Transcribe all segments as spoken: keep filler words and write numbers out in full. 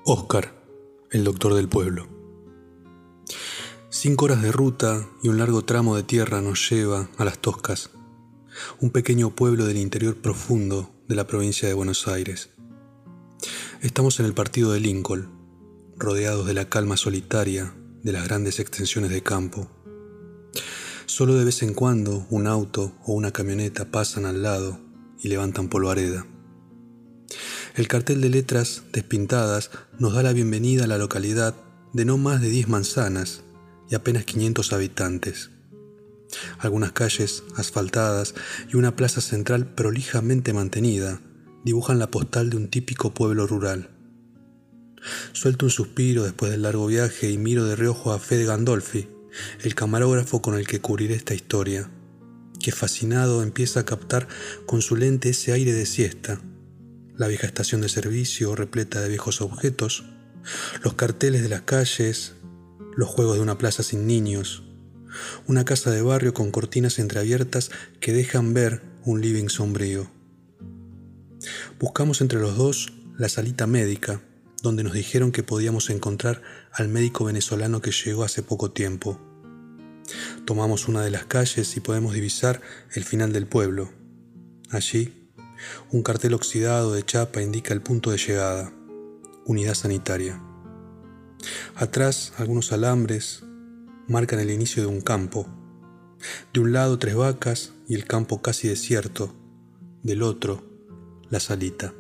Óscar, el doctor del pueblo. Cinco horas de ruta y un largo tramo de tierra nos lleva a Las Toscas, un pequeño pueblo del interior profundo de la provincia de Buenos Aires. Estamos en el partido de Lincoln, rodeados de la calma solitaria de las grandes extensiones de campo. Solo de vez en cuando un auto o una camioneta pasan al lado y levantan polvareda. El cartel de letras despintadas nos da la bienvenida a la localidad de no más de diez manzanas y apenas quinientos habitantes. Algunas calles asfaltadas y una plaza central prolijamente mantenida dibujan la postal de un típico pueblo rural. Suelto un suspiro después del largo viaje y miro de reojo a Fede Gandolfi, el camarógrafo con el que cubriré esta historia, que fascinado empieza a captar con su lente ese aire de siesta, la vieja estación de servicio repleta de viejos objetos, los carteles de las calles, los juegos de una plaza sin niños, una casa de barrio con cortinas entreabiertas que dejan ver un living sombrío. Buscamos entre los dos la salita médica, donde nos dijeron que podíamos encontrar al médico venezolano que llegó hace poco tiempo. Tomamos una de las calles y podemos divisar el final del pueblo. Allí, un cartel oxidado de chapa indica el punto de llegada, unidad sanitaria. Atrás, algunos alambres marcan el inicio de un campo. De un lado, tres vacas y el campo casi desierto. Del otro, la salita.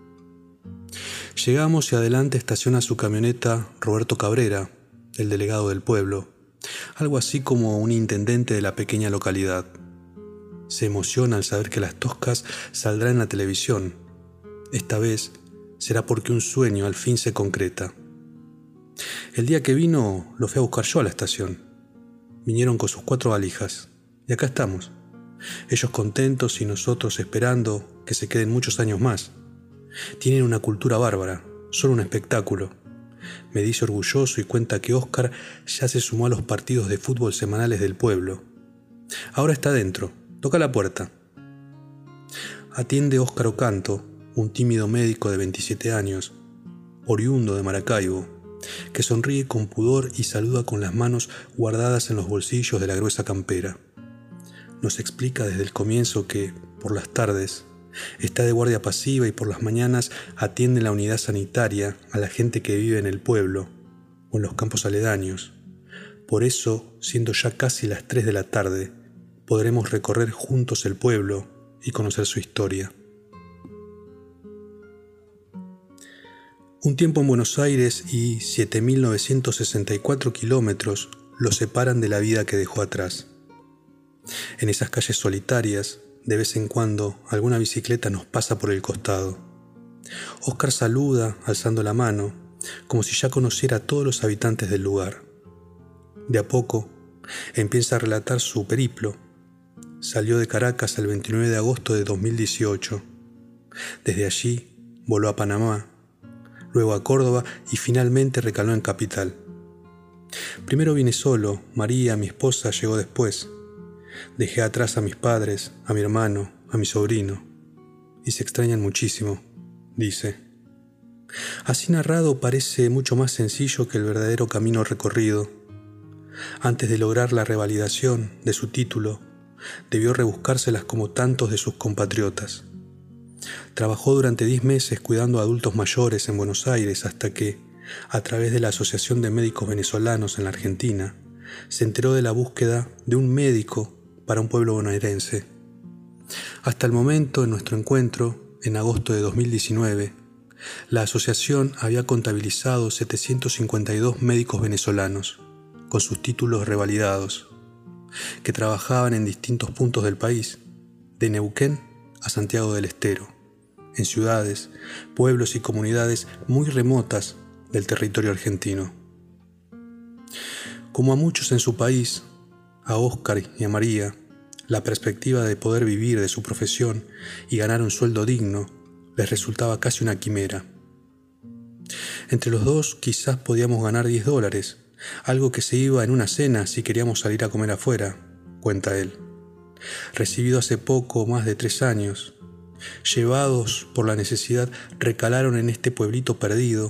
Llegamos y adelante estaciona su camioneta Roberto Cabrera, el delegado del pueblo, algo así como un intendente de la pequeña localidad. Se emociona al saber que Las Toscas saldrá en la televisión. Esta vez será porque un sueño al fin se concreta. El día que vino lo fui a buscar yo a la estación. Vinieron con sus cuatro valijas y acá estamos. Ellos contentos y nosotros esperando que se queden muchos años más. Tienen una cultura bárbara, son un espectáculo. Me dice orgulloso y cuenta que Óscar ya se sumó a los partidos de fútbol semanales del pueblo. Ahora está dentro, toca la puerta. Atiende Óscar Ocanto, un tímido médico de veintisiete años, oriundo de Maracaibo, que sonríe con pudor y saluda con las manos guardadas en los bolsillos de la gruesa campera. Nos explica desde el comienzo que, por las tardes, está de guardia pasiva y por las mañanas atiende en la unidad sanitaria a la gente que vive en el pueblo o en los campos aledaños. Por eso, siendo ya casi las tres de la tarde, podremos recorrer juntos el pueblo y conocer su historia. Un tiempo en Buenos Aires y siete mil novecientos sesenta y cuatro kilómetros lo separan de la vida que dejó atrás. En esas calles solitarias, de vez en cuando, alguna bicicleta nos pasa por el costado. Óscar saluda, alzando la mano, como si ya conociera a todos los habitantes del lugar. De a poco, empieza a relatar su periplo. Salió de Caracas el veintinueve de agosto de dos mil dieciocho. Desde allí, voló a Panamá, luego a Córdoba y finalmente recaló en Capital. Primero vine solo, María, mi esposa, llegó después. Dejé atrás a mis padres, a mi hermano, a mi sobrino, y se extrañan muchísimo, dice. Así narrado parece mucho más sencillo que el verdadero camino recorrido. Antes de lograr la revalidación de su título, debió rebuscárselas como tantos de sus compatriotas. Trabajó durante diez meses cuidando a adultos mayores en Buenos Aires hasta que, a través de la Asociación de Médicos Venezolanos en la Argentina, se enteró de la búsqueda de un médico para un pueblo bonaerense. Hasta el momento, en nuestro encuentro, en agosto de dos mil diecinueve, la asociación había contabilizado setecientos cincuenta y dos médicos venezolanos, con sus títulos revalidados, que trabajaban en distintos puntos del país, de Neuquén a Santiago del Estero, en ciudades, pueblos y comunidades muy remotas del territorio argentino. Como a muchos en su país, a Óscar y a María, la perspectiva de poder vivir de su profesión y ganar un sueldo digno les resultaba casi una quimera. Entre los dos quizás podíamos ganar diez dólares, algo que se iba en una cena si queríamos salir a comer afuera, cuenta él. Recibido hace poco más de tres años, llevados por la necesidad, recalaron en este pueblito perdido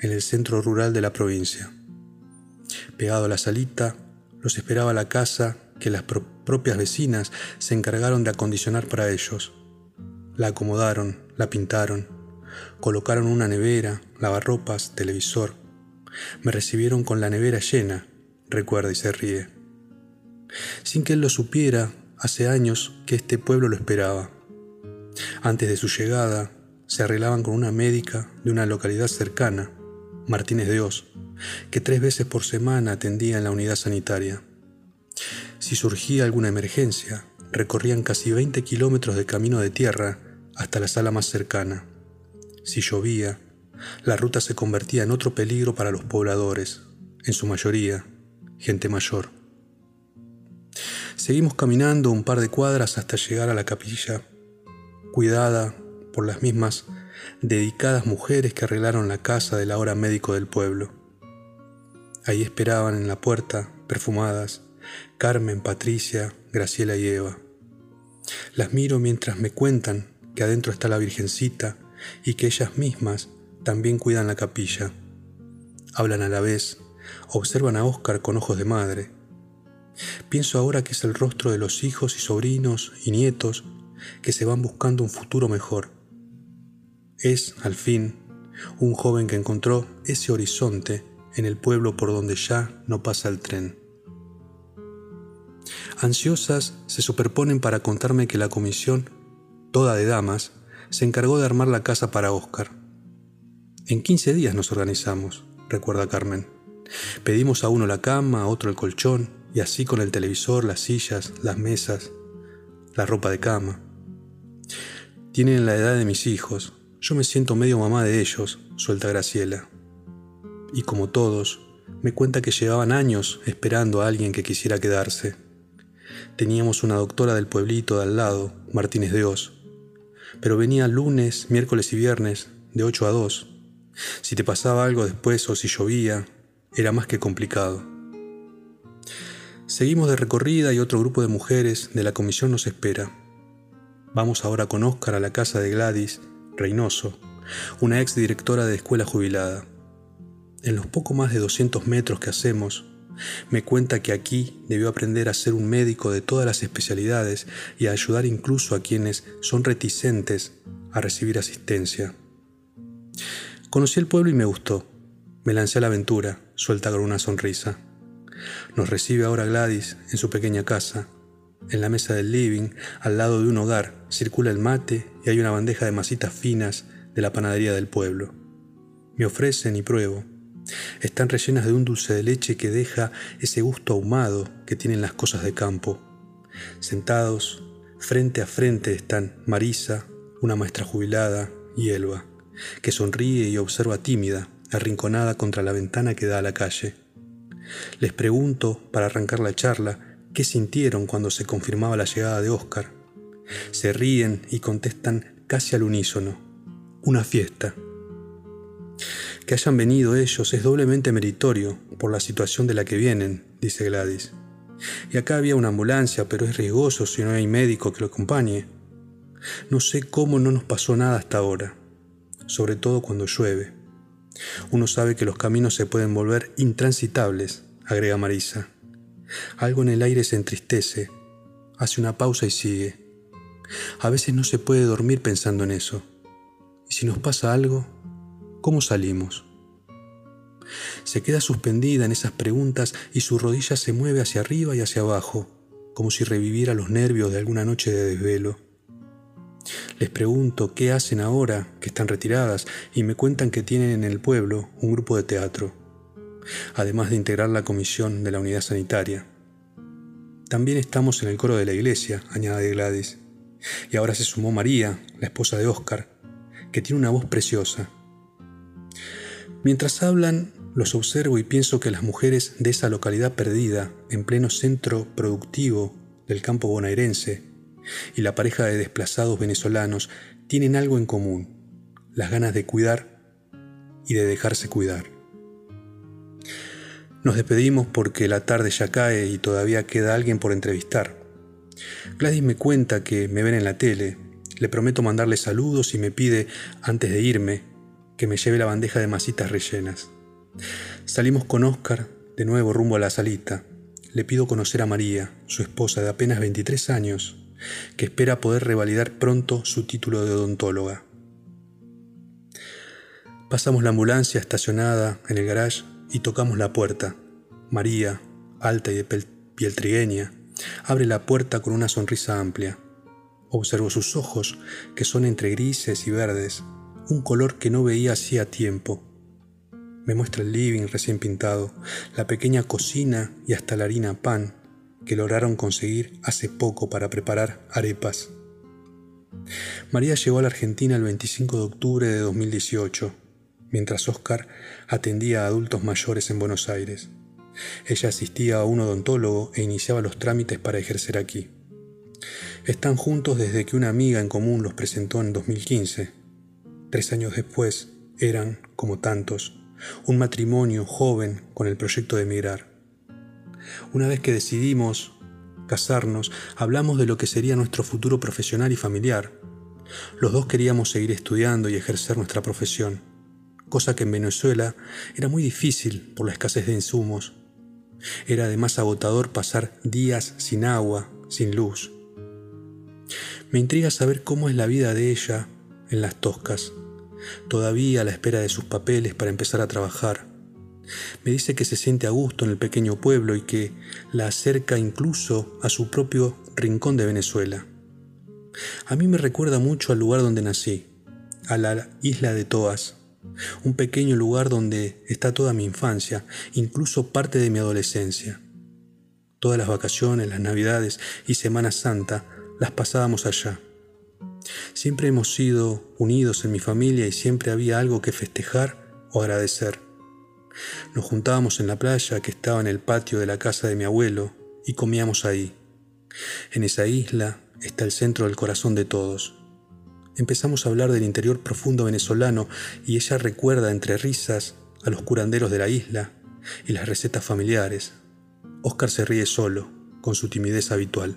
en el centro rural de la provincia. Pegado a la salita, los esperaba la casa que las pro- propias vecinas se encargaron de acondicionar para ellos. La acomodaron, la pintaron, colocaron una nevera, lavarropas, televisor. Me recibieron con la nevera llena, recuerda y se ríe. Sin que él lo supiera, hace años que este pueblo lo esperaba. Antes de su llegada, se arreglaban con una médica de una localidad cercana, Martínez de Hoz, que tres veces por semana atendía en la unidad sanitaria. Si surgía alguna emergencia, recorrían casi veinte kilómetros de camino de tierra hasta la sala más cercana. Si llovía, la ruta se convertía en otro peligro para los pobladores, en su mayoría, gente mayor. Seguimos caminando un par de cuadras hasta llegar a la capilla, cuidada por las mismas dedicadas mujeres que arreglaron la casa del ahora médico del pueblo. Ahí esperaban en la puerta, perfumadas, Carmen, Patricia, Graciela y Eva. Las miro mientras me cuentan que adentro está la Virgencita y que ellas mismas también cuidan la capilla. Hablan a la vez, observan a Óscar con ojos de madre. Pienso ahora que es el rostro de los hijos y sobrinos y nietos que se van buscando un futuro mejor. Es, al fin, un joven que encontró ese horizonte en el pueblo por donde ya no pasa el tren. Ansiosas se superponen para contarme que la comisión, toda de damas, se encargó de armar la casa para Óscar. En quince días nos organizamos, recuerda Carmen. Pedimos a uno la cama, a otro el colchón, y así con el televisor, las sillas, las mesas, la ropa de cama. Tienen la edad de mis hijos. Yo me siento medio mamá de ellos, suelta Graciela. Y como todos, me cuenta que llevaban años esperando a alguien que quisiera quedarse. Teníamos una doctora del pueblito de al lado, Martínez de Hoz, pero venía lunes, miércoles y viernes, de ocho a dos. Si te pasaba algo después o si llovía, era más que complicado. Seguimos de recorrida y otro grupo de mujeres de la comisión nos espera. Vamos ahora con Óscar a la casa de Gladys Reynoso, una ex directora de escuela jubilada. En los poco más de doscientos metros que hacemos, me cuenta que aquí debió aprender a ser un médico de todas las especialidades y a ayudar incluso a quienes son reticentes a recibir asistencia. Conocí el pueblo y me gustó. Me lancé a la aventura, suelta con una sonrisa. Nos recibe ahora Gladys en su pequeña casa. En la mesa del living, al lado de un hogar, circula el mate y hay una bandeja de masitas finas de la panadería del pueblo. Me ofrecen y pruebo. Están rellenas de un dulce de leche que deja ese gusto ahumado que tienen las cosas de campo. Sentados, frente a frente están Marisa, una maestra jubilada, y Elba, que sonríe y observa tímida, arrinconada contra la ventana que da a la calle. Les pregunto, para arrancar la charla, qué sintieron cuando se confirmaba la llegada de Óscar. Se ríen y contestan casi al unísono: una fiesta. Que hayan venido ellos es doblemente meritorio por la situación de la que vienen, dice Gladys. Y acá había una ambulancia, pero es riesgoso si no hay médico que lo acompañe. No sé cómo no nos pasó nada hasta ahora, sobre todo cuando llueve. Uno sabe que los caminos se pueden volver intransitables, agrega Marisa. Algo en el aire se entristece, hace una pausa y sigue. A veces no se puede dormir pensando en eso. Y si nos pasa algo, ¿cómo salimos? Se queda suspendida en esas preguntas y su rodilla se mueve hacia arriba y hacia abajo, como si reviviera los nervios de alguna noche de desvelo. Les pregunto qué hacen ahora que están retiradas y me cuentan que tienen en el pueblo un grupo de teatro, además de integrar la comisión de la unidad sanitaria. También estamos en el coro de la iglesia, añade Gladys, y ahora se sumó María, la esposa de Óscar, que tiene una voz preciosa. Mientras hablan, los observo y pienso que las mujeres de esa localidad perdida, en pleno centro productivo del campo bonaerense, y la pareja de desplazados venezolanos tienen algo en común: las ganas de cuidar y de dejarse cuidar. Nos despedimos porque la tarde ya cae y todavía queda alguien por entrevistar. Gladys me cuenta que me ven en la tele, le prometo mandarle saludos y me pide, antes de irme, que me lleve la bandeja de masitas rellenas. Salimos con Óscar de nuevo rumbo a la salita. Le pido conocer a María, su esposa de apenas veintitrés años, que espera poder revalidar pronto su título de odontóloga. Pasamos la ambulancia estacionada en el garage y tocamos la puerta. María, alta y de piel trigueña, abre la puerta con una sonrisa amplia. Observo sus ojos, que son entre grises y verdes, un color que no veía hacía tiempo. Me muestra el living recién pintado, la pequeña cocina y hasta la harina pan que lograron conseguir hace poco para preparar arepas. María llegó a la Argentina el veinticinco de octubre de dos mil dieciocho, mientras Óscar atendía a adultos mayores en Buenos Aires. Ella asistía a un odontólogo e iniciaba los trámites para ejercer aquí. Están juntos desde que una amiga en común los presentó en dos mil quince. Tres años después, eran, como tantos, un matrimonio joven con el proyecto de emigrar. Una vez que decidimos casarnos, hablamos de lo que sería nuestro futuro profesional y familiar. Los dos queríamos seguir estudiando y ejercer nuestra profesión, cosa que en Venezuela era muy difícil por la escasez de insumos. Era además agotador pasar días sin agua, sin luz. Me intriga saber cómo es la vida de ella en Las Toscas, todavía a la espera de sus papeles para empezar a trabajar. Me dice que se siente a gusto en el pequeño pueblo y que la acerca incluso a su propio rincón de Venezuela. A mí me recuerda mucho al lugar donde nací, a la isla de Toas, un pequeño lugar donde está toda mi infancia, incluso parte de mi adolescencia. Todas las vacaciones, las Navidades y Semana Santa las pasábamos allá. Siempre hemos sido unidos en mi familia y siempre había algo que festejar o agradecer. Nos juntábamos en la playa que estaba en el patio de la casa de mi abuelo y comíamos ahí. En esa isla está el centro del corazón de todos. Empezamos a hablar del interior profundo venezolano y ella recuerda entre risas a los curanderos de la isla y las recetas familiares. Óscar se ríe solo, con su timidez habitual.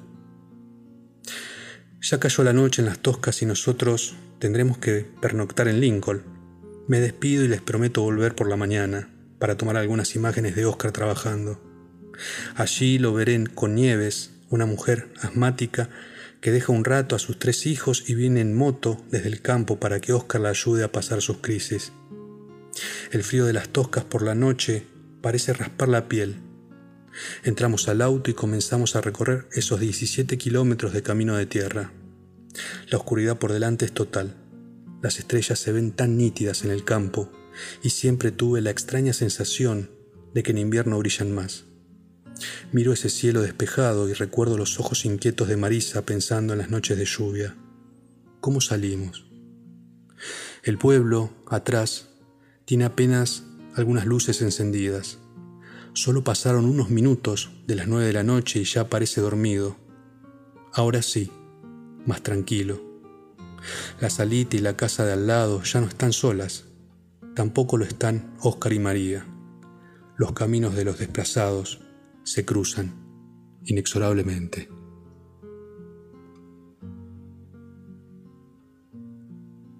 Ya cayó la noche en Las Toscas y nosotros tendremos que pernoctar en Lincoln. Me despido y les prometo volver por la mañana para tomar algunas imágenes de Óscar trabajando. Allí lo veré con Nieves, una mujer asmática que deja un rato a sus tres hijos y viene en moto desde el campo para que Óscar la ayude a pasar sus crisis. El frío de Las Toscas por la noche parece raspar la piel. Entramos al auto y comenzamos a recorrer esos diecisiete kilómetros de camino de tierra. La oscuridad por delante es total. Las estrellas se ven tan nítidas en el campo y siempre tuve la extraña sensación de que en invierno brillan más. Miro ese cielo despejado y recuerdo los ojos inquietos de Marisa pensando en las noches de lluvia. ¿Cómo salimos? El pueblo, atrás, tiene apenas algunas luces encendidas. Solo pasaron unos minutos de las nueve de la noche y ya parece dormido. Ahora sí, más tranquilo. La salita y la casa de al lado ya no están solas. Tampoco lo están Óscar y María. Los caminos de los desplazados se cruzan inexorablemente.